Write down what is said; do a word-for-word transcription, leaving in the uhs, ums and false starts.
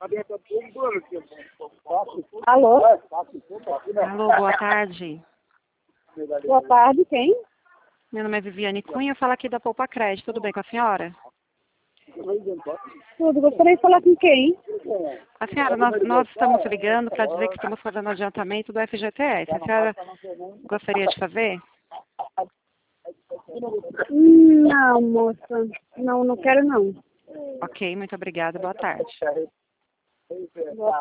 Alô? Alô, boa tarde. Boa tarde, quem? Meu nome é Viviane Cunha, eu falo aqui da Poupa Crédito. Tudo bem com a senhora? Tudo, gostaria de falar com quem? A senhora, nós, nós estamos ligando para dizer que estamos fazendo adiantamento do F G T S. A senhora gostaria de fazer? Hum, Não, moça. Não, não quero não. Ok, muito obrigada. Boa tarde. Boa